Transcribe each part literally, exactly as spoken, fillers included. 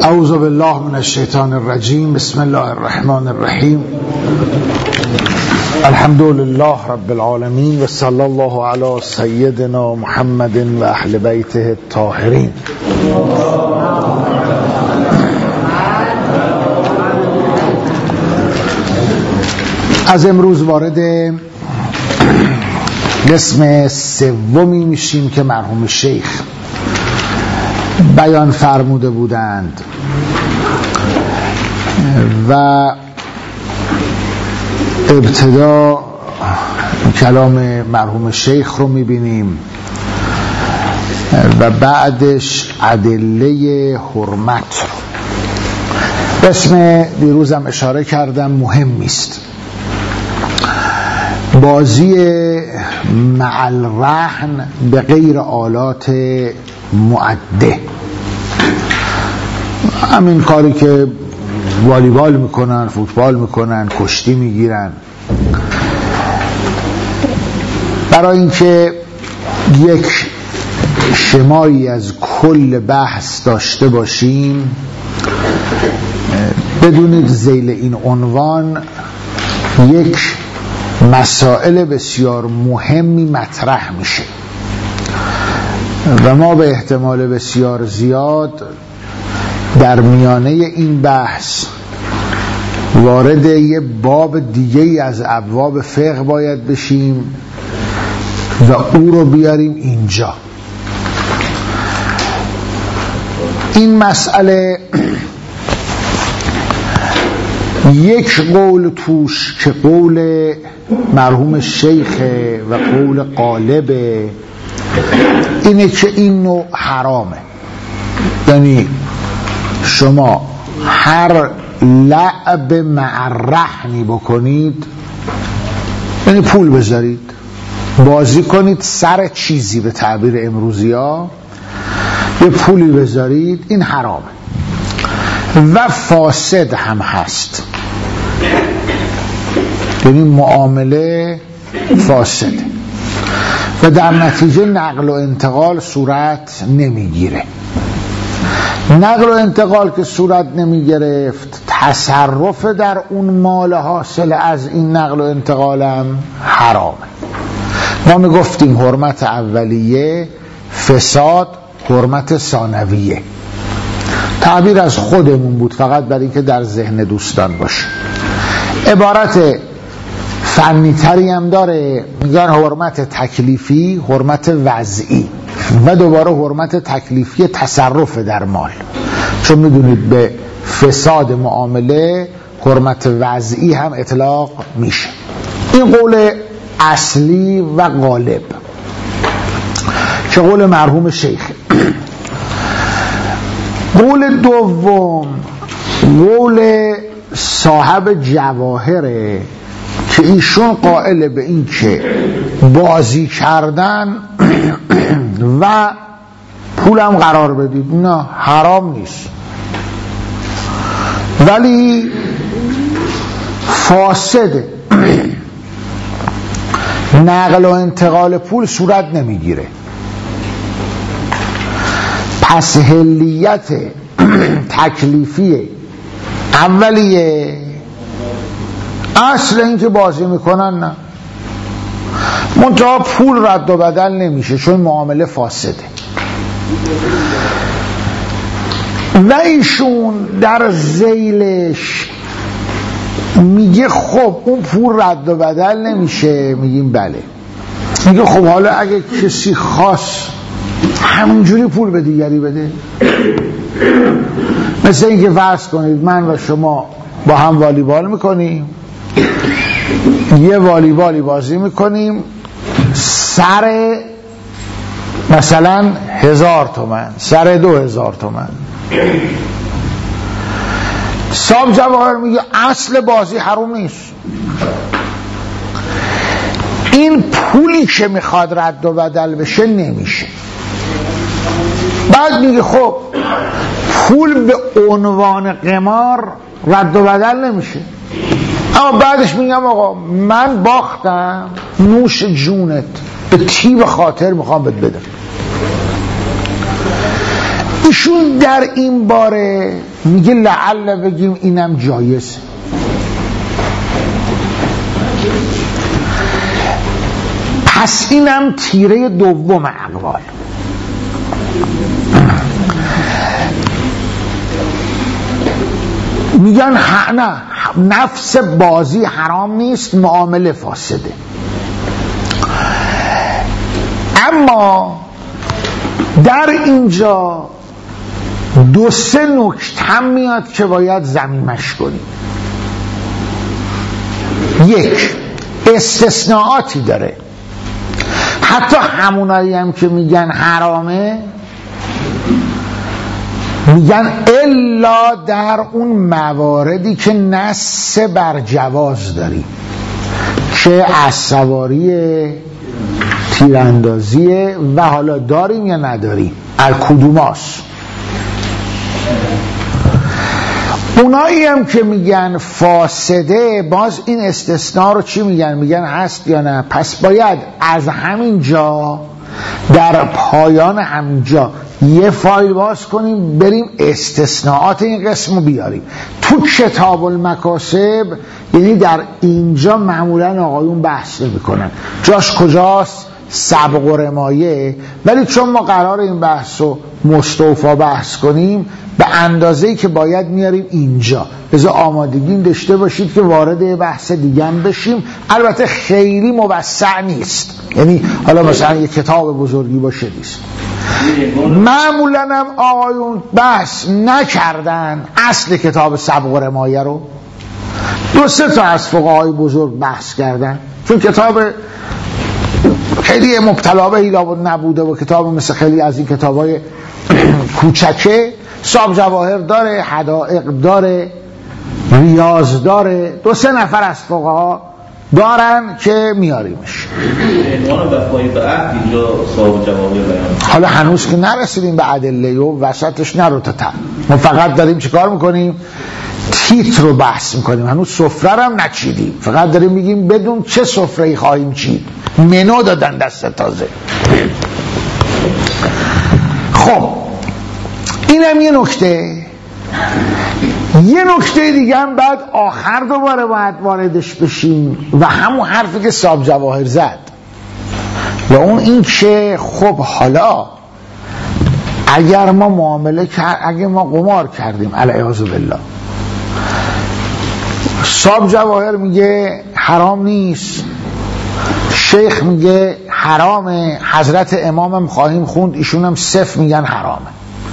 اعوذ بالله من الشیطان الرجیم. بسم الله الرحمن الرحیم. الحمد لله رب العالمین و صلی الله علی سیدنا محمد و اهل بیته الطاهرین. از امروز وارد قسم سومی میشیم که مرحوم شیخ بیان فرموده بودند و ابتدا کلام مرحوم شیخ رو میبینیم و بعدش ادله حرمت رو. اسم دیروزم اشاره کردم مهمی است. بازی مع الرهن به غیر آلات معده، همین کاری که والیبال میکنن، فوتبال میکنن، کشتی میگیرن. برای اینکه یک شمایی از کل بحث داشته باشیم، بدونید ذیل این عنوان یک مسائل بسیار مهمی مطرح میشه و ما به احتمال بسیار زیاد در میانه این بحث وارد یه باب دیگه از ابواب فقه باید بشیم و او رو بیاریم اینجا. این مسئله یک قول توش که قول مرحوم شیخه و قول غالبه اینه که این نوع حرامه، یعنی شما هر لعب مع الرهنی بکنید، یعنی پول بذارید بازی کنید سر چیزی، به تعبیر امروزی ها یه پولی بذارید، این حرامه و فاسد هم هست، یعنی معامله فاسده و در نتیجه نقل و انتقال صورت نمیگیره. نقل و انتقال که صورت نمی گرفت، تصرف در اون مال حاصل از این نقل و انتقالم حرامه. ما می گفتیم حرمت اولیه، فساد حرمت ثانویه. تعبیر از خودمون بود فقط برای اینکه در ذهن دوستان باشه. عبارت فنی تری هم داره، میگن حرمت تکلیفی، حرمت وضعی و دوباره حرمت تکلیفی تصرف در مال، چون میدونید به فساد معامله حرمت وضعی هم اطلاق میشه. این قول اصلی و غالب که قول مرحوم شیخ. قول دوم قول صاحب جواهره که ایشون قائل به این که بازی کردن و پولم قرار بدید، نه حرام نیست ولی فاسده. نقل و انتقال پول صورت نمیگیره، پس حلیت تکلیفی اولیه، اصل این که بازی میکنن نه، منتها پول رد و بدل نمیشه چون معامله فاسده. و ایشون در ذیلش میگه خب اون پول رد و بدل نمیشه، میگیم بله. میگه خب حالا اگه کسی خاص همونجوری پول به دیگری بده، مثل اینکه فرض کنید من و شما با هم والیبال میکنیم، یه والیبالی بازی میکنیم سر مثلا هزار تومن، سر دو هزار تومن. صاحب جواهر میگه اصل بازی حروم نیست، این پولی که میخواد رد و بدل بشه نمیشه. بعد میگه خب پول به عنوان قمار رد و بدل نمیشه، اما بعدش میگم آقا من باختم، نوش جونت، به طیب خاطر میخوام بهت بدم. ایشون در این باره میگه لعل بگیم اینم جایزه. پس اینم تیره دوم اقوال. میگن نه، نفس بازی حرام نیست، معامله فاسده. اما در اینجا دو سه نکته هم میاد که باید ضمیمش کنیم. یک، استثناءاتی داره. حتی همونایی هم که میگن حرامه میگن الا در اون مواردی که نص بر جواز داریم، که اسواری تیراندازیه و حالا داریم یا نداریم، الکدوماست. اونایی هم که میگن فاسده، باز این استثناء رو چی میگن؟ میگن هست یا نه. پس باید از همین جا در پایان همینجا یه فایل باز کنیم، بریم استثناءات این قسم رو بیاریم تو کتاب المکاسب. یعنی در اینجا معمولا آقایون بحث نمی‌کنن جاش کجاست، سبق و رمایه، ولی چون ما قرار این بحث رو مستوفا بحث کنیم به اندازه‌ای که باید میاریم اینجا. لذا آمادگی داشته باشید که وارد بحث دیگه هم بشیم. البته خیلی موسع نیست، یعنی حالا مثلا یک کتاب بزرگی باشه نیست. معمولا هم آقایون بحث نکردن اصل کتاب سبق و رمایه رو، دو سه تا از فقهای بزرگ بحث کردن، چون کتاب خیلی مبتلا به حیله نبوده و کتاب مثل خیلی از این کتابای کوچکه صاحب جواهر داره، حدائق داره، ریاض داره، دو سه نفر از فقها دارن که میاریمش. حالا هنوز که نرسیدیم به ادله و وسطش نرو تا تر، ما فقط داریم چه کار میکنیم؟ تیتر رو بحث میکنیم. هنوز سفره هم نچیدیم، فقط داریم میگیم بدون چه سفره‌ای خواهیم چید. منو دادن دست تازه. خب اینم یه نکته. یه نکته دیگه هم بعد آخر دوباره باید واردش بشیم و همون حرفی که صاحب جواهر زد و اون این که خب حالا اگر ما معامله کرد، اگر ما قمار کردیم العیاذ بالله، صاحب جواهر میگه حرام نیست، شیخ میگه حرامه، حضرت امامم خواهیم خوند ایشون هم صف میگن حرامه.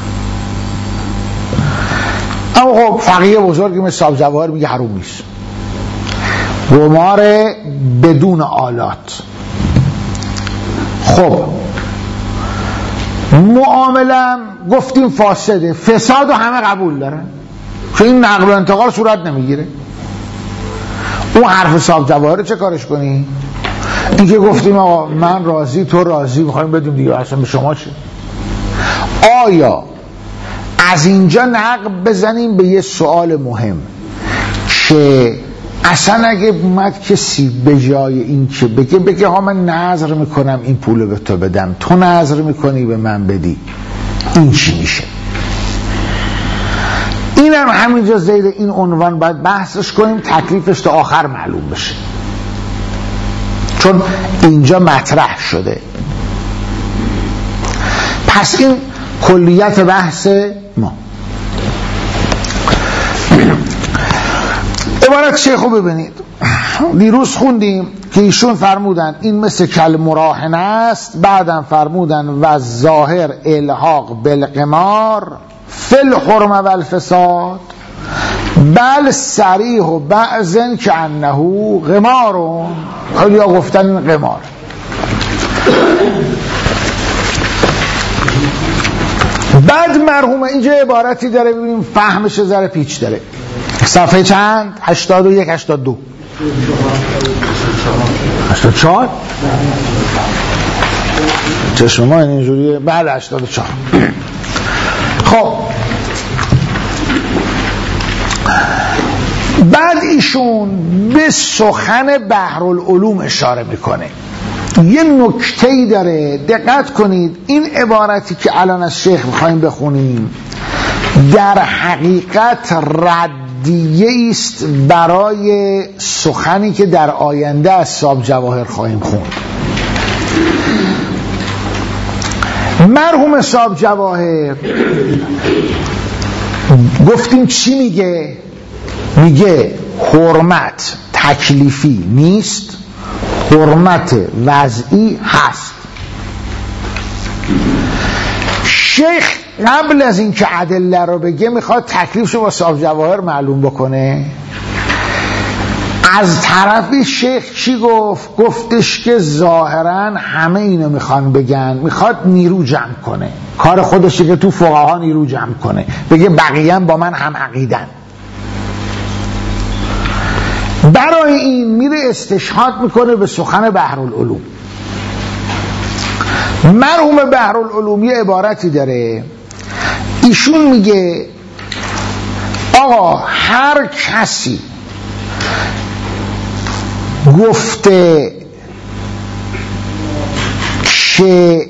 اما خب فقیه بزرگی مثل صاحب جواهر میگه حرام نیست. قمار بدون آلات. خب معاملم گفتیم فاسده، فساد و همه قبول دارن، چون این نقل و انتقال صورت نمیگیره. اون حرف صاحب جواهر چه کارش کنی؟ این که گفتیم آقا من راضی تو راضی، میخوایم بدیم دیگه اصلا به شما چه؟ آیا از اینجا نقب بزنیم به یه سوال مهم که اصلا اگه اومد کسی به جای این که بگه بگه ها من نظر میکنم این پولو به تو بدم، تو نظر میکنی به من بدی، این چی میشه؟ این هم همینجا زیر این عنوان باید بحثش کنیم، تکلیفش تا آخر معلوم بشه، چون اینجا مطرح شده. پس این کلیت بحث ما. عبارت شیخو ببینید. دیروز خوندیم که ایشون فرمودن این مثل کل مراهنه است، بعدم فرمودن و ظاهر الحاق بالقمار فل حرم و الفساد بل صریح و بعضن که انه قمار. خیلی ها گفتن این قمار. بعد مرحومه اینجا عبارتی داره، ببینیم فهمش ذره پیچ داره. صفحه چند؟ هشتاد و یک هشتاد دو هشتاد و چهار چشم ما اینجوریه. بله هشتاد و چهار. خب بعد ایشون به سخن بحرالعلوم اشاره میکنه. یه نکته‌ای داره، دقت کنید. این عبارتی که الان از شیخ میخوایم بخونیم در حقیقت ردیه است برای سخنی که در آینده از صاحب جواهر خواهیم خوند. مرحوم صاحب جواهر گفتیم چی میگه؟ میگه حرمت تکلیفی نیست، حرمت وضعی هست. شیخ قبل از این که ادله رو بگه میخواد تکلیفشو با صاحب جواهر معلوم بکنه. از طرفی شیخ چی گفت؟ گفتش که ظاهرا همه اینو میخوان بگن، میخواد نیرو جمع کنه، کار خودشه که تو فقها نیرو جمع کنه، بگه بقیه با من هم عقیدن. برای این میره استشهاد میکنه به سخن بحرالعلوم. مرحوم بحرالعلوم یه عبارتی داره، ایشون میگه آقا هر کسی گفته که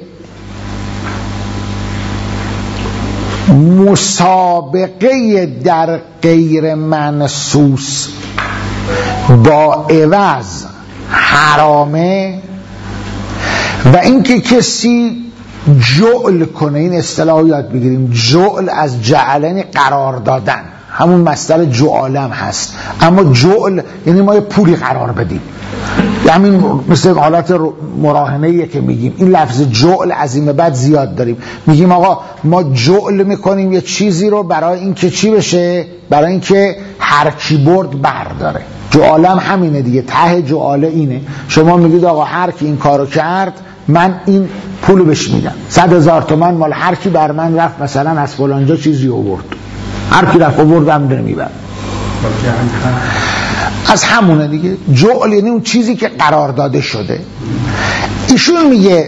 مسابقه در غیر منصوص با عوض حرامه و اینکه کسی جعل کنه، این اصطلاح یاد بگیریم، جعل از جعلن قرار دادن، همون مصدر جعالم هست، اما جعل یعنی ما یه پولی قرار بدیم، همین مثل حالت مراهنه‌ایه که میگیم. این لفظ جعل از این به بعد زیاد داریم، میگیم آقا ما جعل میکنیم یه چیزی رو برای اینکه چی بشه؟ برای اینکه هر کی برد برداره. جعالم همینه دیگه، ته جعاله اینه. شما میگید آقا هر کی این کارو کرد من این پولو بهش میدم، صد هزار تومان مال هر کی بر من رفت مثلا از فلانجا چیزی آورد، هر کی رفت آوردم داره میبرم. از همونه دیگه. جعل یعنی اون چیزی که قرار داده شده. ایشون میگه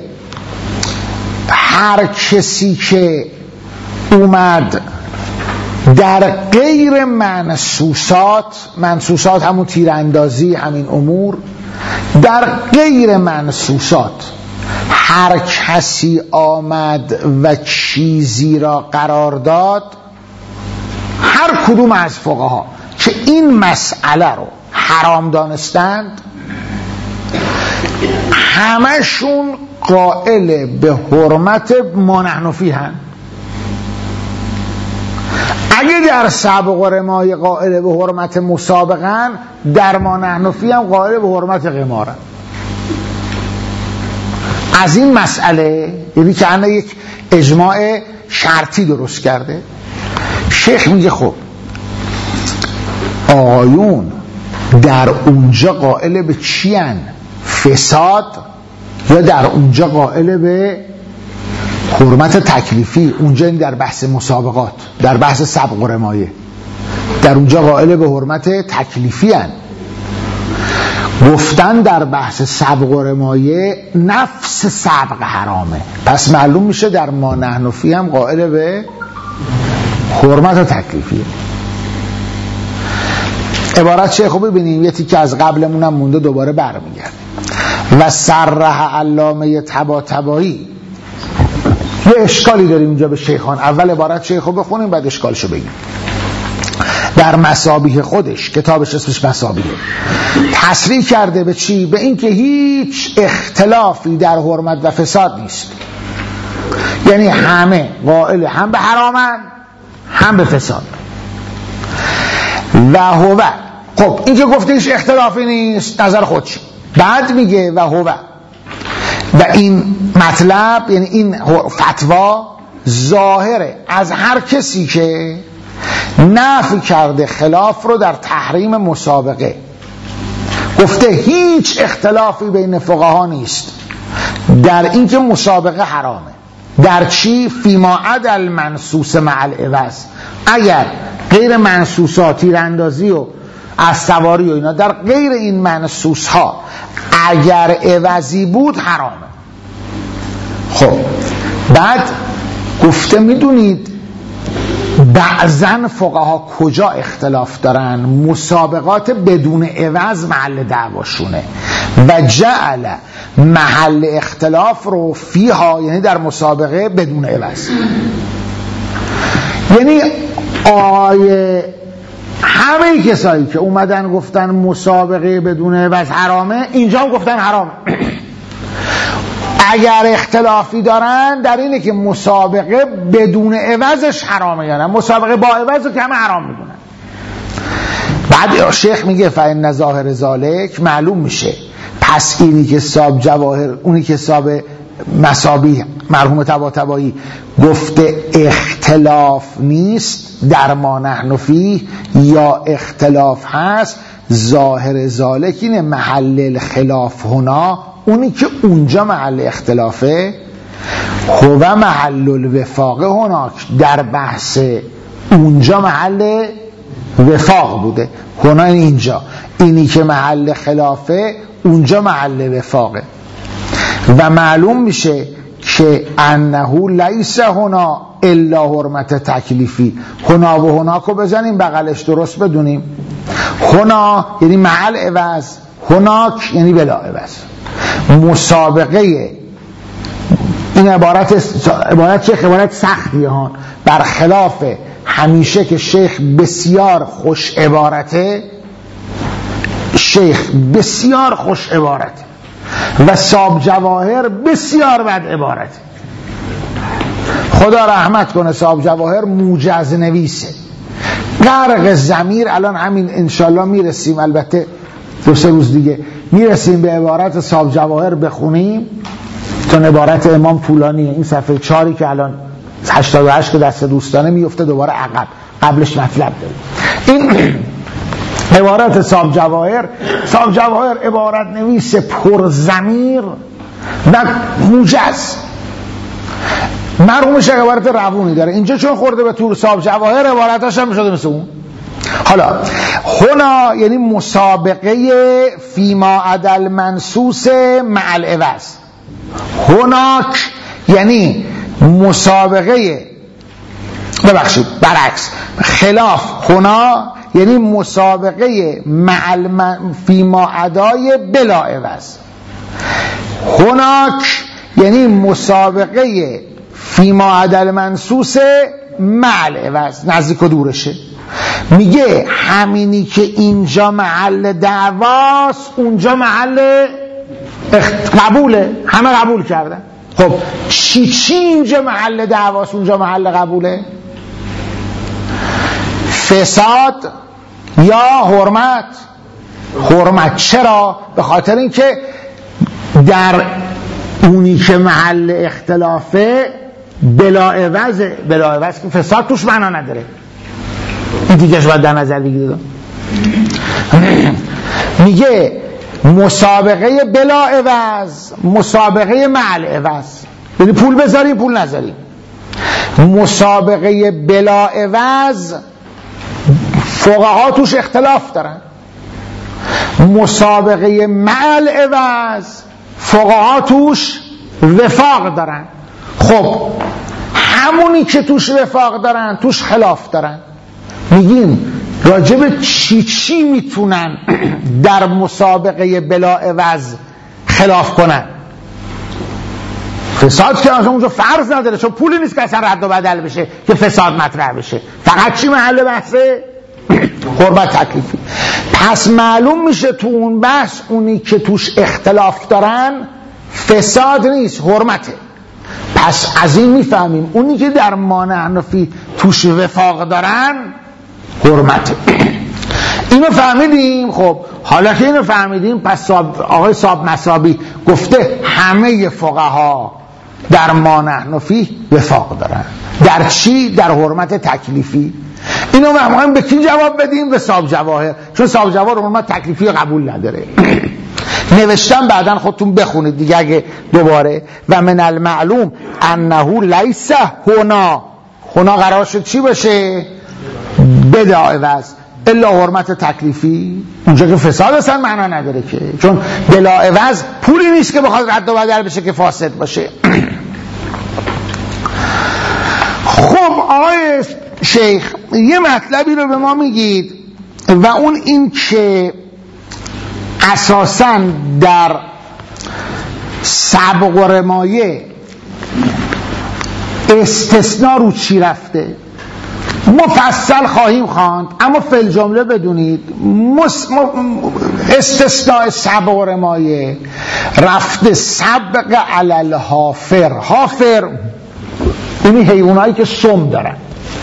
هر کسی که اومد در غیر منصوصات، منصوصات همون تیراندازی، همین امور، در غیر منصوصات هر کسی آمد و چیزی را قرار داد، هر کدوم از فقها که این مسئله رو حرام دانستند همشون قائل به حرمت ما نحن فیه هستند. اگه در سبق و رمای قائل به حرمت مسابقن، در ما نحن فیه هم قائل به حرمت قمارن. از این مسئله یعنی که انه یک اجماع شرطی درست کرده. شیخ میگه خب آقایون در اونجا قائل به چی هن؟ فساد، یا در اونجا قائل به حرمت تکلیفی؟ اونجا این در بحث مسابقات، در بحث سبق و رمایه، در اونجا قائل به حرمت تکلیفی هن. گفتن در بحث سبق و رمایه نفس سبق حرامه، پس معلوم میشه در ما نحن فیه هم قائل به حرمت تکلیفیه. عبارت شیخو ببینیم، یه تیکه از قبلمونم مونده دوباره برمیگرد. و صرح علامه طباطبایی. یه اشکالی داریم اینجا به شیخان، اول عبارت شیخو بخونیم بعد اشکالشو بگیم. در مصابیح خودش، کتابش اسمش مصابیح، تصریح کرده به چی؟ به این که هیچ اختلافی در حرمت و فساد نیست، یعنی همه قائل هم به حرامن هم به فساد. و هو، خب این که گفته هیچ اختلافی نیست نظر خودش، بعد میگه و هو، و این مطلب یعنی این فتوا ظاهره از هر کسی که نفی کرده خلاف رو در تحریم مسابقه، گفته هیچ اختلافی بین فقها نیست در اینکه مسابقه حرامه. در چی؟ فیما عدا المنصوص مع العوض، اگر غیر منصوصات، تیراندازی و از سواری و اینا، در غیر این منصوص ها اگر عوضی بود حرامه. خب بعد گفته میدونید بعضن فقها کجا اختلاف دارن؟ مسابقات بدون عوض محل دعواشونه، و جعل محل اختلاف رو فیها، یعنی در مسابقه، بدون عوض. یعنی آیه همه کسایی که اومدن گفتن مسابقه بدون عوض حرامه، اینجا هم گفتن حرامه. اگر اختلافی دارن در اینه که مسابقه بدون عوضش حرامه یا نه، مسابقه با عوض رو که همه حرام میدونن. بعد شیخ میگه فإن ظاهر ذالک، معلوم میشه پس اینی که صاحب جواهر، اونی که صاحب مسابیح مرحوم طباطبایی گفته اختلاف نیست در ما نحن فیه، یا اختلاف هست، ظاهر ذالک اینه محل الخلاف هنا، اونی که اونجا محل اختلافه، هو محل الوفاق هناک، در بحث اونجا محل وفاق بوده، هنا اینجا، اینی که محل خلافه اونجا محل وفاقه. و معلوم میشه که انه لیس هنا الا حرمت تکلیفی، هنا و هناکو بزنیم بغلش درست بدونیم، هنا یعنی محل عوض، هناک یعنی بلا عوض. مسابقه این عبارت عبارت شیخ عبارت سختیه ها، برخلاف همیشه که شیخ بسیار خوش عبارته، شیخ بسیار خوش عبارته و صاحب جواهر بسیار بد عبارته. خدا رحمت کنه، صاحب جواهر موجز نویسه، غرق ضمیر. الان همین انشالله میرسیم، البته دو سه روز دیگه میرسیم به عبارت صاحب جواهر بخونیم، چون عبارت امام طولانیه. این صفحه چاری که الان هشتاد و هشت که دست دوستانه میفته دوباره عقب، قبلش مطلب داره. این عبارت صاحب جواهر، صاحب جواهر عبارت نویس پر ضمیر و موجز. مرحوم شیخ عبارت روونی داره، اینجا چون خورده به طور صاحب جواهر عبارتاش هم میشده مثل اون. حالا هنا یعنی مسابقه فیما عدل منسوس مع العوض، هناک یعنی مسابقه، ببخشید برعکس، خلاف هنا یعنی مسابقه مع فیما عدای بلا عوض، هناک یعنی مسابقه فیما عدل منسوس مع العوض، نزدیک و دورشه. میگه همینی که اینجا محل دعواست اونجا محل قبوله، همه قبول کردن. خب چی چی اینجا محل دعواست اونجا محل قبوله؟ فساد یا حرمت؟ حرمت. چرا؟ به خاطر اینکه در اونی که محل اختلافه بلا عوض، بلا عوض که فساد توش معنا نداره، این دیگهش باید در نظر بگیرید. میگه مسابقه بلا عوض، مسابقه مع العوض، یعنی پول بذاری پول نذاری. مسابقه بلا عوض فقها توش اختلاف دارن، مسابقه مع العوض فقها توش وفاق دارن. خب همونی که توش وفاق دارن توش خلاف دارن. میگیم راجب چی چی میتونن در مسابقه بلا عوض خلاف کنن؟ فساد که اصلا اونجا فرض نداره، چون پولی نیست که اصلا رد و بدل بشه که فساد مطرح بشه. فقط چی محل بحثه؟ حرمت تکلیفی. پس معلوم میشه تو اون بحث اونی که توش اختلاف دارن فساد نیست، حرمته. پس از این میفهمیم اونی که در مانع نفی توش وفاق دارن حرمته. اینو فهمیدیم. خب حالا که اینو فهمیدیم، پس آقای صاحب مسابی گفته همه فقها در مانع نفی وفاق دارن. در چی؟ در حرمت تکلیفی. اینو ما به کی جواب بدیم؟ به صاحب جواهر، چون صاحب جواهر حرمت تکلیفی قبول نداره. نوشتم بعدن خودتون بخونید دیگه اگه دوباره. و من المعلوم انه لیس هنا، هنا قرار شد چی باشه؟ بلا عوض الا حرمت تکلیفی، اونجا که فساد اصلا معنا نداره که، چون بلا عوض پولی نیست که بخواد رد و بدل بشه که فاسد باشه. خب آقای شیخ یه مطلبی رو به ما میگید و اون این که اساساً در سبق و رمایه استثناء رو چی رفته مفصل خواهیم خواند، اما فی الجمله بدونید مس... استثناء سبق و رمایه رفته سبق علی الحافر. حافر اینی حیوانایی که سم دارن،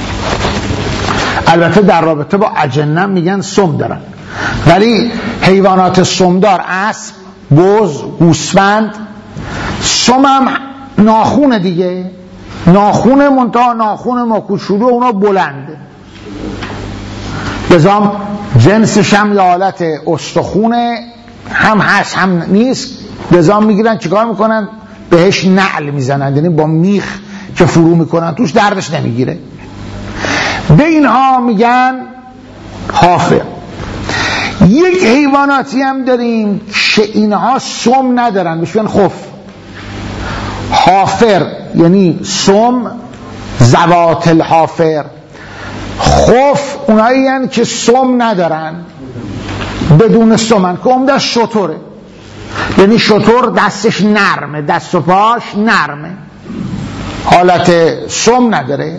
البته در رابطه با اجنه میگن سم دارن، ولی حیوانات سمدار اسب، بز، گوسفند، سم هم ناخون دیگه، ناخون منتها ناخون ما کوچولو اونا بلنده، بزام جنسش هم یه حالت استخونه هم هست هم نیست، بزام میگیرن چیکار میکنن بهش نعل میزنن، یعنی با میخ که فرو میکنن توش دردش نمیگیره. به اینها میگن حافر. یک حیواناتی هم داریم که اینها سم ندارن، بهش میگن خف. حافر یعنی سم، ذوات الحافر. خف اونایی هن که سم ندارن، بدون سمن، که عمده شتره، یعنی شتر دستش نرمه، دست و پاش نرمه، حالت سم نداره.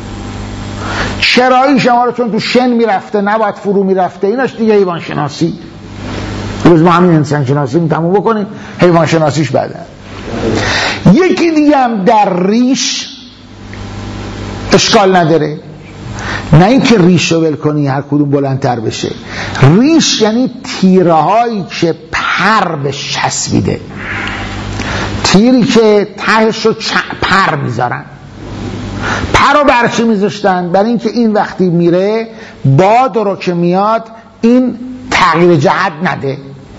چرایی شما رو چون تو شن میرفته نباید فرو میرفته، ایناش دیگه حیوان شناسی. روز ما همین انسان شناسی تموم بکنیم، حیوان شناسیش بعده. یکی دیگه هم در ریش اشکال نداره، نه اینکه ریش رو ول کنی هر کدوم بلندتر بشه. ریش یعنی تیره هایی که پر بهش چسبیده، تیری که تهش رو پر میذارن. پر رو برچی میذاشتن؟ برای اینکه این وقتی میره باد رو که میاد این تغییر جهت نده.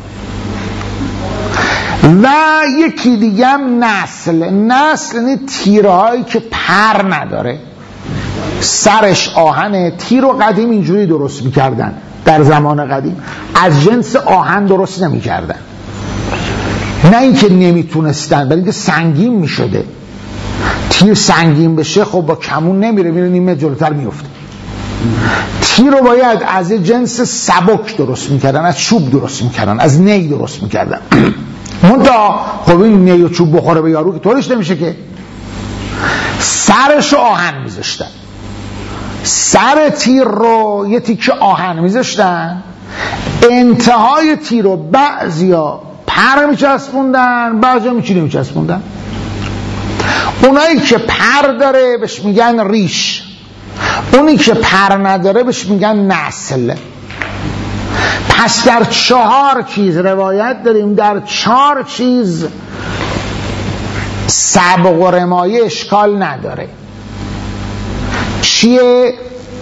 و یکی دیگه هم نسل. نسل یعنی تیرهایی که پر نداره، سرش آهنه. تیر و قدیم اینجوری درست میکردن، در زمان قدیم از جنس آهن درست نمیکردن، نه اینکه نمیتونستن، بلکه اینکه سنگین میشده. تیر سنگین بشه خب با کمون نمیره، میره نیمه جلوتر میفته. تیر رو باید از جنس سبک درست میکردن، از چوب درست میکردن، از نی درست میکردن. منتها خب این نی و چوب بخوره به یارو که طورش نمیشه که. سرش رو آهن میذاشتن، سر تیر رو یه تیکه آهن میذاشتن، انتهای تیر رو بعضیا پر میچسبوندن، بعضیا میچی نمیچسبوندن. اونایی که پر داره بهش میگن ریش، اونی که پر نداره بهش میگن نسل. پس در چهار چیز روایت داریم، در چهار چیز سبق و رمایه اشکال نداره. چیه؟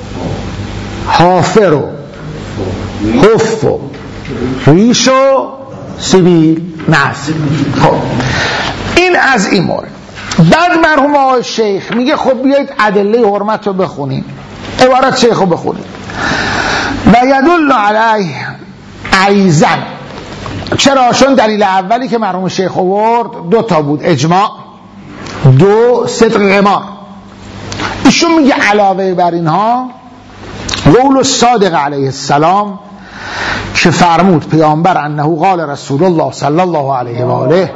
حافر و حف و ریش و سبیل نسل. خب این از این مورد. بعد مرحوم آقای شیخ میگه خب بیایید ادله حرمت رو بخونیم. عبارت شیخ رو بخونیم. و یدل علیه ایزن. چرا؟ چون دلیل اولی که مرحوم شیخ آورد دو تا بود، اجماع، دو صدق غمار. ایشون میگه علاوه بر اینها قول الصادق علیه السلام که فرمود پیامبر انه قال رسول الله صلی الله علیه و آله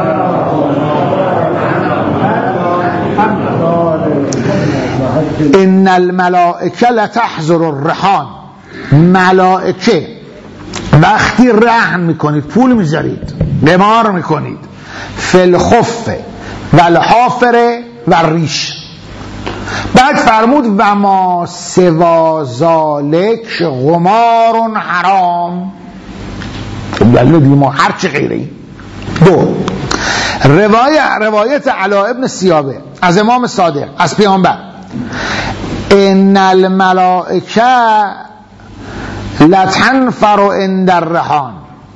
ان الملائکه لتحضر الرهان. ملائکه وقتی رهن میکنید، پول میذارید، قمار میکنید، فی الخف و الحافر و ریش. بعد فرمود و ما سوا ذالک قمار حرام. یعنی دیگه ما هرچی غیره. دو روایت روایت علا ابن سیابه از امام صادق از پیامبر ان الملائکه لتنفر عند الرهان.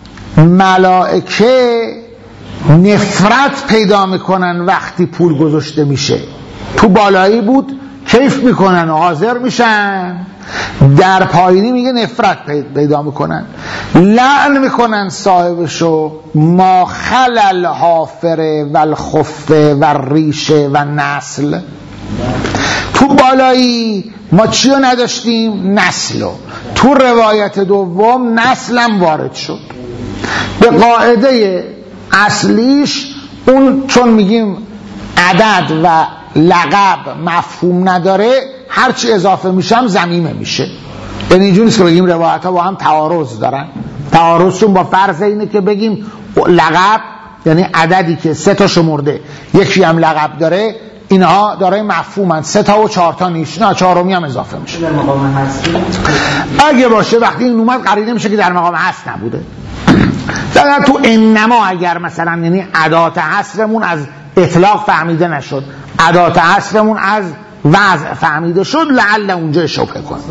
ملائکه نفرت پیدا میکنن وقتی پول گذاشته میشه. تو بالایی بود کیف میکنن و حاضر میشن، در پایینی میگه نفرت پیدا میکنن، لعن میکنن صاحبشو. ما خلل حافر و الخف و ریشه و نسل. تو بالایی ما چیو نداشتیم؟ نسلو. تو روایت دوم نسلم وارد شد. به قاعده اصلیش اون چون میگیم عدد و لقب مفهوم نداره، هرچی اضافه میشم ضمیمه میشه. یعنی اینجوری نیست که بگیم روایت ها با هم تعارض دارن. تعارضشون با فرض اینه که بگیم لقب یعنی عددی که سه تا شمرده یکی هم لقب داره، اینها دارای مفهومن، سه تا و چهار تا نیست، نه چهارمی هم اضافه میشه. در مقام هستی اگه باشه وقتی این اومد قرینه میشه که در مقام هست نبوده. در تو انما اگر مثلا یعنی ادات حصرمون از اطلاق فهمیده نشد، ادات حصرمون از وضع فهمیده شد، لعل اونجا شبهه کنه.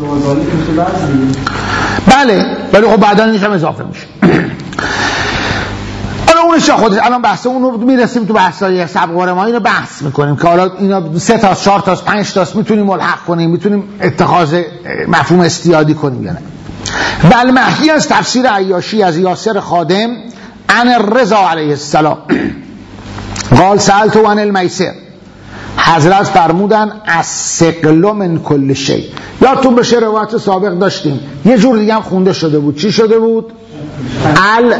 بله ولی خب بعدا اینش هم اضافه میشه. حالا اونش خودش الان بحث اون رو میرسیم تو بحثای سبق و رما اینو بحث میکنیم که حالا اینا سه تا چهار تا پنج تا میتونیم ملحق کنیم، میتونیم اتخاذ مفهوم استیادی کنیم یا نه. بل محکی از تفسیر عیاشی از یاسر خادم عن الرضا علیه السلام قال سألت عن المیسر، حضرت فرمودن از ثقل من کل شی. یا تو به روایت سابق داشتیم یه جور دیگه هم خونده شده بود. چی شده بود؟ ال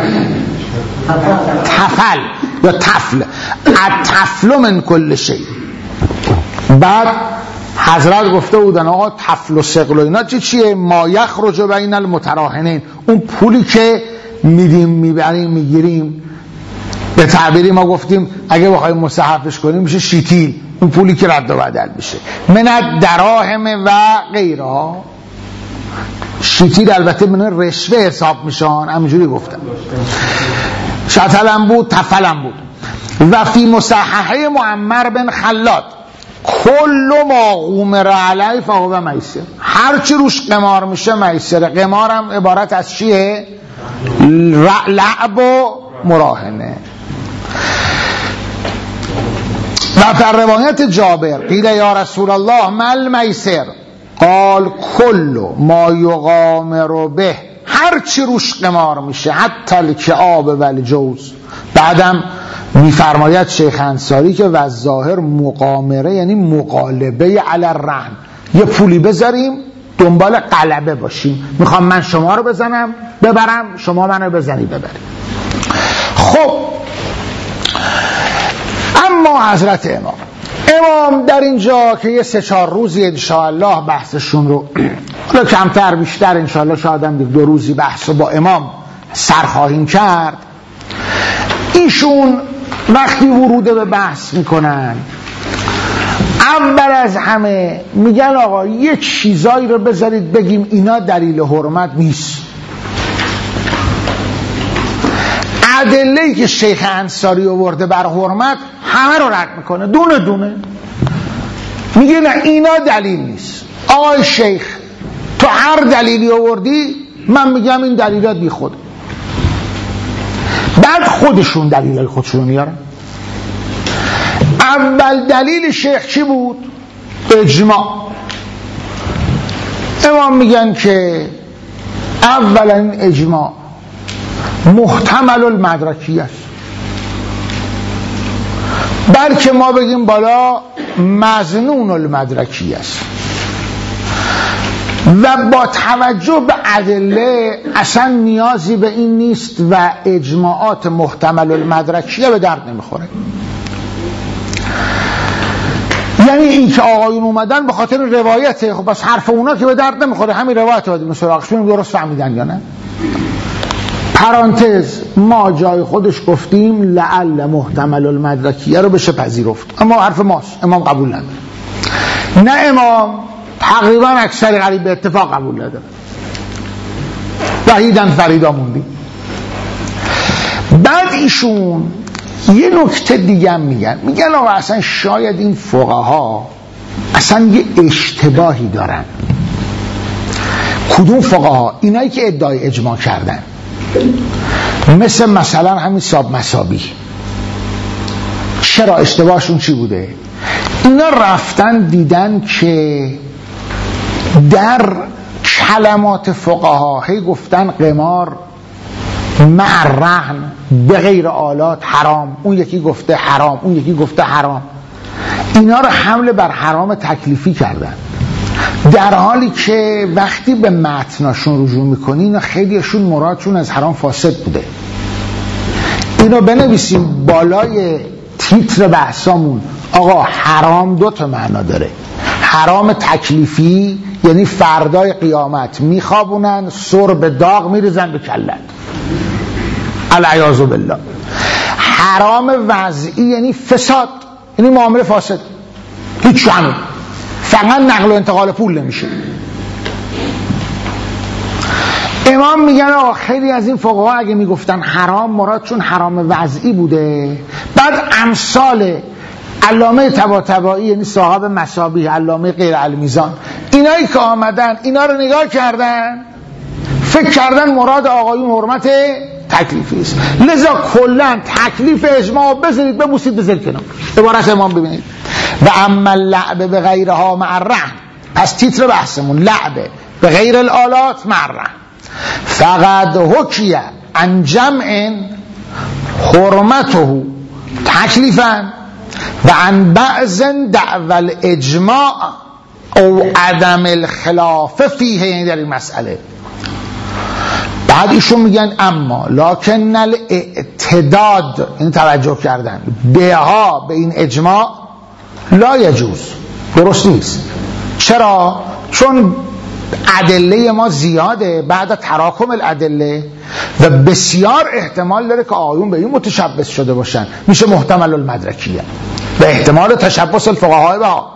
تفل یا تفل، التفل من کل شی. بعد حضرت گفته بودن آقا تفل و ثقل و اینا چی چیه؟ ما یخرج بین المتراهنین، اون پولی که میدیم میبریم میگیریم، به تعبیری ما گفتیم اگه بخوایم مصحفش کنیم میشه شیتیل، اون پولی که رد و بدل میشه، من الدراهم و غیرها. شیتیل البته من رشوه حساب میشن، همینجوری گفتم. شتلم بود، تفلم بود. و فی مصححه معمر بن خلاد کل ما قومر علیه فهو میسر، هر چی روش قمار میشه میسره. قمار هم عبارت از چیه؟ لعب و مراهنه. و در روایت جابر قیل یا رسول الله مل میسر قال کل ما یقامر به، هر چی روش قمار میشه حتی الکعاب و الجوز. بعدم میفرماید شیخ انصاری که و ظاهر مقامره یعنی مقالبه علی الرهن، یه پولی بذاریم دنبال غلبه باشیم، میخوام من شما رو بزنم ببرم، شما منو بزنی ببریم. خب اما حضرت امام امام در اینجا که یه سه چهار روزی انشاءالله بحثشون رو حالا کمتر بیشتر انشاءالله شاید هم دو روزی بحث رو با امام سر خواهیم کرد، ایشون وقتی ورود به بحث میکنن اول از همه میگن آقا یه چیزایی رو بذارید بگیم اینا دلیل حرمت نیست. ادله‌ای که شیخ انصاری آورده بر حرمت همه رو رد میکنه دونه دونه، میگه نه اینا دلیل نیست. آقای شیخ تو هر دلیلی آوردی من میگم این دلیلات بی خود. بعد خودشون دلیل خودشون میارن. اول دلیل شیخ چی بود؟ اجماع. امام میگن که اولا این اجماع محتمل المدرکی است، بلکه ما بگیم بالا مظنون المدرکی است. و با توجه به ادله اصلا نیازی به این نیست و اجماعات محتمل المدرکیه به درد نمیخوره. یعنی این که آقایون اومدن به خاطر روایته، خب بس حرف اونا که به درد نمیخوره، همین روایت رو بدیم سراغشون درست فهمیدن یا نه. پرانتز ما جای خودش گفتیم لعل محتمل المدرکیه رو بشه پذیرفت، اما حرف ماست، امام قبول نداره. نه امام، تقریبا اکثر قریب به اتفاق قبول نداره. وحیدن فریدا موندی. بعد ایشون یه نکته دیگه هم میگن، میگن آقا اصلا شاید این فقها اصلا یه اشتباهی دارن. کدوم فقها؟ اینایی که ادعای اجماع کردن، مثل مثلا همین صاحب مسابی. چرا اشتباهشون چی بوده؟ اینا رفتن دیدن که در کلمات فقها هی گفتن قمار مع الرهن به غیر آلات حرام، اون یکی گفته حرام، اون یکی گفته حرام. اینا رو حمله بر حرام تکلیفی کردن. در حالی که وقتی به متناشون رجوع میکنین خیلیشون مرادشون از حرام فاسد بوده. اینو بنویسیم بالای تیتر بحثامون. آقا حرام دو تا معنا داره. حرام تکلیفی یعنی فردای قیامت میخوابونن سر به داغ میریزن به کلت، العیاذ بالله. حرام وضعی یعنی فساد، یعنی معامله فاسد، هیچ همون، فقط نقل و انتقال پول نمیشه. امام میگن آقا خیلی از این فقها اگه میگفتن حرام مرادشون حرام وضعی بوده، بعد امثال علامه طباطبایی یعنی صاحب مصابیح، علامه غیر المیزان، اینایی که آمدن اینا رو نگاه کردن فکر کردن مراد آقایون حرمت تکلیفی است، لذا کلا تکلیف اجماع بذارید ببوسید بذارید کنار. عبارت امام ببینید و اما اللعب به غیرها مع الرهن. پس تیتر بحثمون لعب به غیر الآلات مع الرهن. فقط حکیه عن جمع حرمته تکلیفا و عن بعض دعوى الاجماع او عدم الخلاف فیه، یعنی در این مسئله. بعد ایشون میگن اما لکن الاعتداد، این توجه کردن بها به این اجماع لا یجوز، درست نیست. چرا؟ چون ادله ما زیاده بعد تراکم الادله و بسیار احتمال داره که آیون به این متشبث شده باشن، میشه محتمل المدرکیه به احتمال تشبث الفقهای با.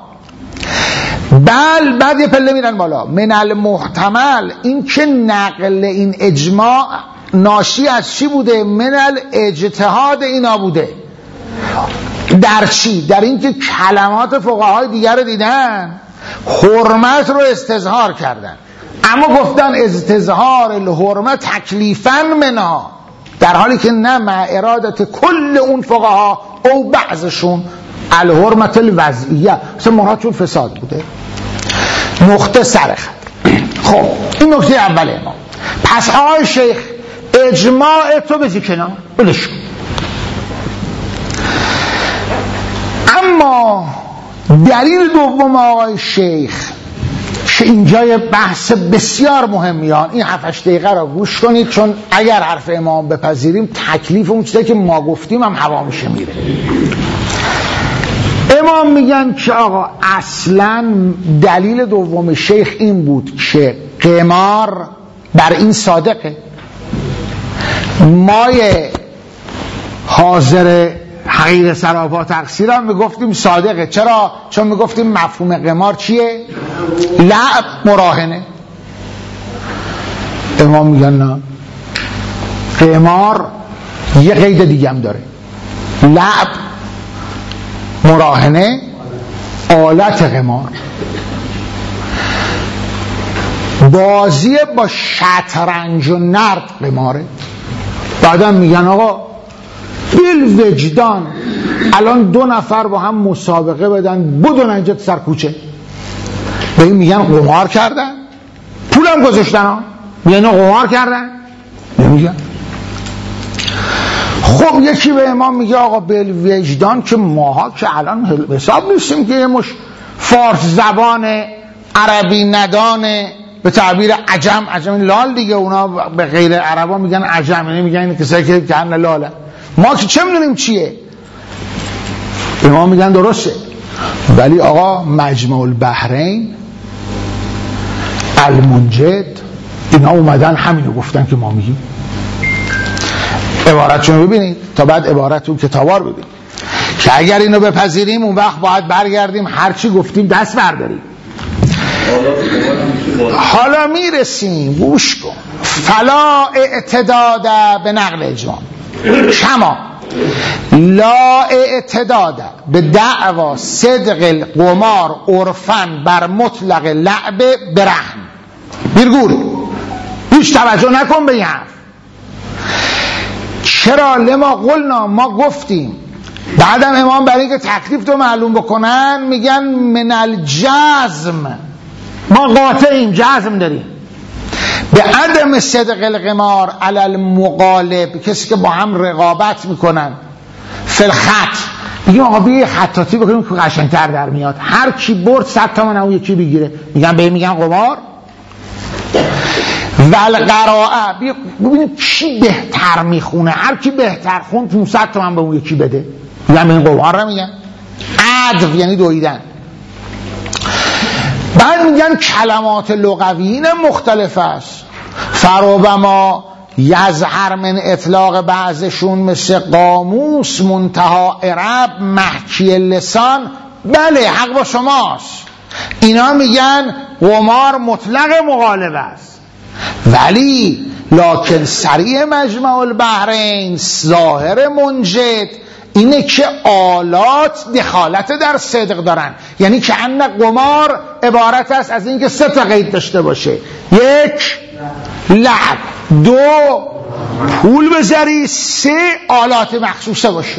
بل بعد یه پله میرن بالا، من المحتمل این که نقل این اجماع ناشی از چی بوده؟ من الاجتهاد اینا بوده. در چی؟ در این که کلمات فقهای دیگر رو دیدن حرمت رو استظهار کردن، اما گفتن استظهار الحرمت تکلیفاً منها، در حالی که نه مع ارادت کل اون فقها او بعضشون الحرمت الوضعیه، مثلا مرادشون فساد بوده. نقطه سر خط. خب این نکته اوله ما. پس آقای شیخ اجماع تو بذی کنار بلش کن. اما دلیل دوم آقای شیخ که اینجای بحث بسیار مهمیان، این هفت هشت دقیقه را گوش کنید، چون اگر حرف امام بپذیریم تکلیف اون چیزی که ما گفتیم هم هوا میشه میره. امام میگن که آقا اصلا دلیل دوم شیخ این بود که قمار بر این صادقه. مای حاضر حقیق سراپا تقصیر هم میگفتیم صادقه. چرا؟ چون میگفتیم مفهوم قمار چیه؟ لعب، مراهنه. امام میگن نه، قمار یه قید دیگه هم داره، لعب، مراهنه، آلت قمار، بازی با شطرنج و نرد قماره. بعدم میگن آقا بیل وجدان الان دو نفر با هم مسابقه بدن بدون اینجا سر کوچه، به این میگن قمار کردن، پولم گذاشتن ها، میگن قمار کردن، نمیگن. خب یکی به امام میگه آقا بیل وجدان که ماها که الان حساب نیستیم که یه مش فارس زبان عربی ندانه، به تعبیر عجم، عجم لال دیگه، اونا به غیر عربا میگن عجم، یعنی میگن این کسایی که کهن لاله، ما که چه میدونیم چیه. امام میگن درسته، ولی آقا مجمع البحرین، المنجد، اینا اومدن همینو گفتن که ما میگیم. عبارتشون ببینید تا بعد عبارتون کتابار ببینید که اگر اینو بپذیریم اون وقت باید برگردیم هرچی گفتیم دست برداریم. حالا میرسیم، گوش کن. فلا اعتداد به نقل اجماع کما لا اعتداد به دعوا صدق القمار عرفاً بر مطلق لعب برهن. بیرگوری هیچ توجه نکن به این حرف. چرا؟ لما قلنا، ما گفتیم. بعدم امام برای اینکه تکلیف تو معلوم بکنن میگن من الجزم، ما قاطعیم، جزم داریم به عدم صدق القمار علی المغالب، کسی که با هم رقابت میکنن، فی الخط، میگیم آقا بیا خطاطی بکنیم که قشنگتر در میاد. هر کی برد صد تومن اون یکی بگیره. میگن به میگن قمار. والقراءه بیا ببینیم کی بهتر میخونه، هر کی بهتر خوند پانصد تومن به اون یکی بده. میگن به این قمار رو میگن. عدو یعنی دویدن. بعد میگن کلمات لغویین مختلف است. فربما یظهر من اطلاق بعضشون مثل قاموس منتها عرب محکی لسان. بله حق با شماست. اینا میگن قمار مطلق مغالبه است، ولی لکن سریع مجمع البحرین ظاهر منجد اینه که آلات دخالت در صدق دارن. یعنی که ان قمار عبارت است از اینکه سه تا قید داشته باشه: یک لعب، دو پول بذاری، سه آلات مخصوصه باشه.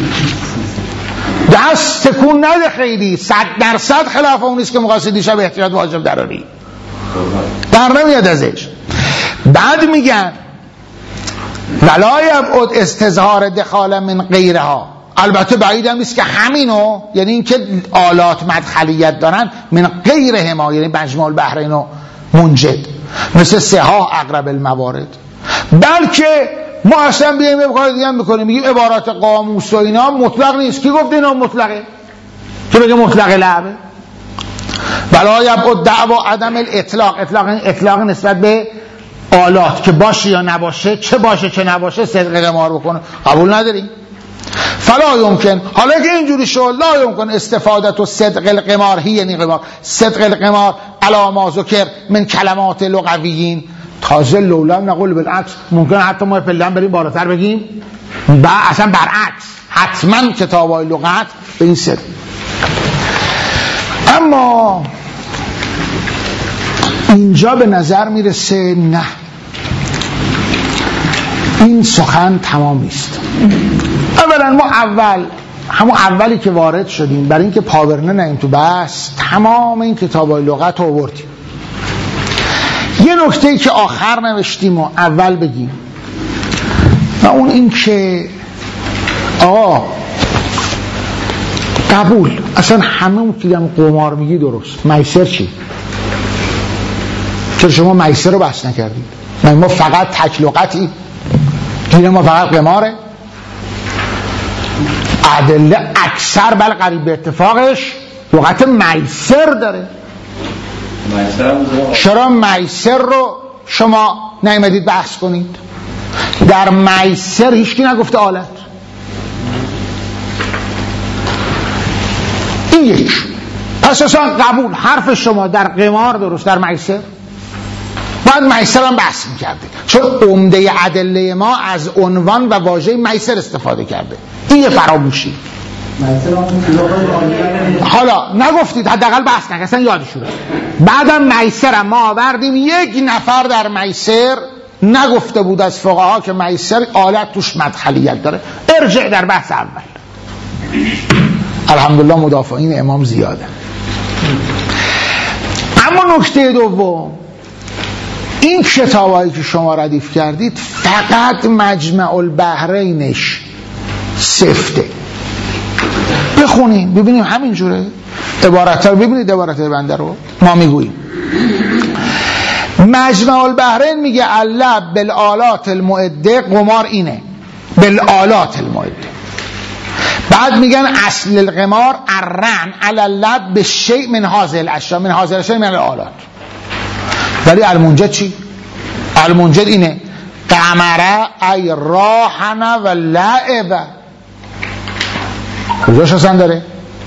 دست تکون نده خیلی، صد درصد خلاف اون نیست که مقاصدی شب احتیاط واجب دراری در نمیاد ازش. بعد میگن ولا یبعد استظهار دخال من غیرها. البته بعید هم نیست که همینو، یعنی اینکه آلات مدخلیت دارن، من غیرهما یعنی مجمع البحرین و منجد مثل سها اقرب الموارد. بلکه ما اصلا بیاییم ابقای دیگه هم بکنیم، میگیم عبارات قاموس و اینا مطلق نیست. کی گفت اینا مطلقه؟ که بگه مطلق لعبه؟ ولا یبعد دعوا عدم الاطلاق. اطلاق اطلاق نسبت به آلات که باشه یا نباشه، چه باشه چه نباشه صدق قمار بکنه قبول نداریم. فلا یمکن، حالا که اینجوری شد، لا یمکن استفادت و صدق القمار هی یعنی قمار صدق القمار علی ما ذکر من کلمات لغویین. تازه لولا نقول بالعکس، ممکنه حتی ما پله‌ام بریم بالاتر بگیم با اصلا برعکس، حتما کتابای لغت به این صدق. اما اینجا به نظر میرسه نه، این سخن تمام نیست. اولا ما اول همون اولی که وارد شدیم برای اینکه پاورنه نیم تو بس، تمام این کتابای لغت رو آوردیم. یه نکته‌ای که آخر نوشتیم و اول بگیم و اون این که آقا قبول اصلا همه اون که هم قمار میگی درست، میسر چی؟ چرا شما میسر رو بحث نکردید؟ ما فقط تک لغتی گیره ما فقط قماره؟ ادله اکثر بل قریب به اتفاقش لغت میسر داره. چرا میسر رو شما نیامدید بحث کنید؟ در میسر هیچکی نگفته آلت. این یک. پس اصلا قبول حرف شما در قمار درست، در میسر باید میسر هم بحث میکرده، چون عمده ادله ما از عنوان و واژه میسر استفاده کرده. این یه فراموشی. حالا نگفتید، حداقل بحث نکردید، اصلا یادشون رفت. بعدم میسر هم ما آوردیم، یک نفر در میسر نگفته بود از فقها که میسر آلت توش مدخلیت داره. ارجع در بحث اول. الحمدلله مدافعین امام زیاده. اما نکته دوم، این کتابایی که شما ردیف کردید فقط مجمع البحرینش سفته. بخونیم ببینیم همینجوره. عبارت رو ببینید، عبارت بنده رو ما میگوییم. مجمع البحرین میگه اللعب بالآلات المعده، قمار اینه بالآلات المعده. بعد میگن اصل القمار الرهن علی اللعب بالشیء من هذه الاشیاء، من هذه الاشیاء من الآلات. ولی المنجد چی؟ المنجد اینه قمره ای راحن و لعب. کجاش اصلا داره؟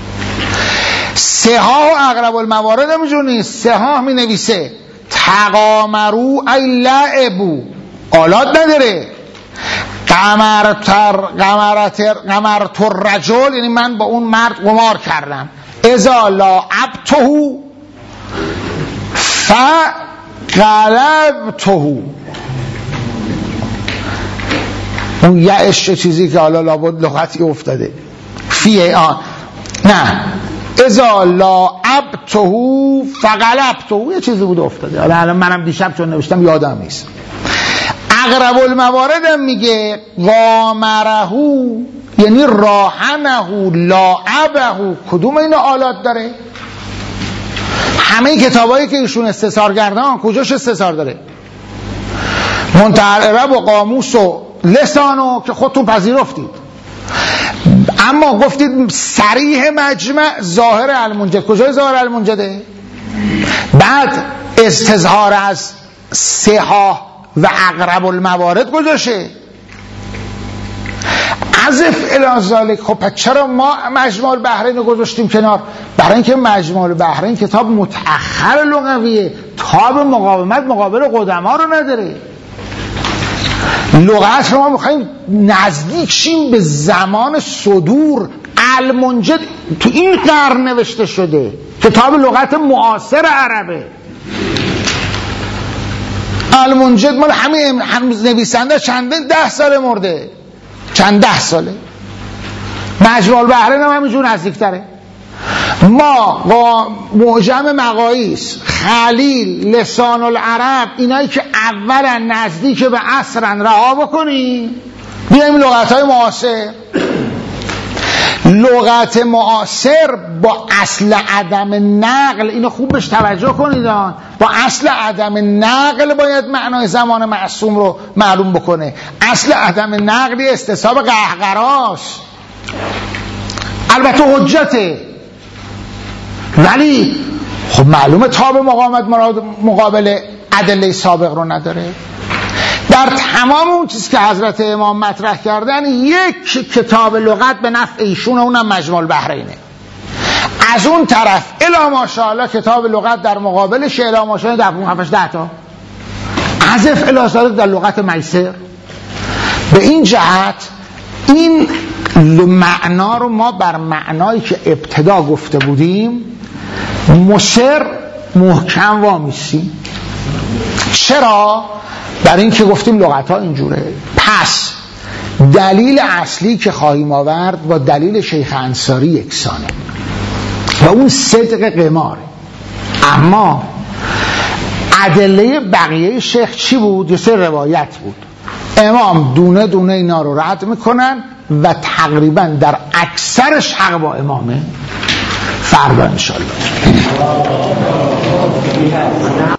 سها و اقرب الموارد همینجور نیست. سها می نویسه تقامرو ای لعبو، آلات نداره. قمرتر قمرتر قمرتر رجل یعنی من با اون مرد قمار کردم. اذا لعبته فقلبته، اون یعش چیزی که حالا لابد لغتی افتاده فیه آن نه، اذا لعبته فقلبته یه چیزی بود افتاده. حالا الان منم دیشب چون نوشتم یادم نیست. اقرب الموارد هم میگه غامرهو یعنی راهنهو لاعبهو، کدوم این آلات داره؟ همه کتابایی که ایشون استثار کردن کجاش استثار داره؟ منتهی العرب و قاموس و لسانو که خودتون پذیرفتید، اما گفتید صریح مجمع ظاهر المنجد. کجای ظاهر المنجده؟ بعد استظهار از صحاح و اقرب الموارد کجاشه؟ عزف الی ذالک. خب پس چرا ما مجموع البحرین رو گذاشتیم کنار؟ برای اینکه مجموع البحرین کتاب متأخر لغویه، تاب مقاومت مقابل قدما رو نداره. لغت رو ما میخواییم نزدیک شیم به زمان صدور. المنجد تو این قرن نوشته شده، کتاب لغت معاصر عربه. المنجد مال همین هنوز نویسنده چند ده ساله مرده، چند ده ساله. مجموع البحرین هم همینجور نزدیکتره. ما معجم مقاییس، خلیل، لسان العرب، اینایی که اولا نزدیک به عصرن رها بکنی، بیایم لغت های معاصر. لغت معاصر با اصل عدم نقل، اینو خوب بهش توجه کنید، با اصل عدم نقل باید معنای زمان معصوم رو معلوم بکنه. اصل عدم نقلی استصحاب قهقراست، البته حجته، ولی خب معلومه تاب مقاومت مقابل ادله سابق رو نداره. در تمام اون چیزی که حضرت امام مطرح کردن یک کتاب لغت به نفع ایشون، اونم مجموع البحرینه. از اون طرف الا ماشاءالله کتاب لغت در مقابلش الا ماشاءالله در هفتش ده تا عزف الی ذالک در لغت میسر. به این جهت این معنا رو ما بر معنایی که ابتدا گفته بودیم مصر محکم وامیستیم. چرا؟ برای این که گفتیم لغت ها اینجوره. پس دلیل اصلی که خواهیم آورد با دلیل شیخ انصاری یکسانه و اون صدق قماره. اما ادله بقیه شیخ چی بود؟ یه سه روایت بود. امام دونه دونه اینا رو رد میکنن و تقریبا در اکثرش حق با امامه. فردا انشالله.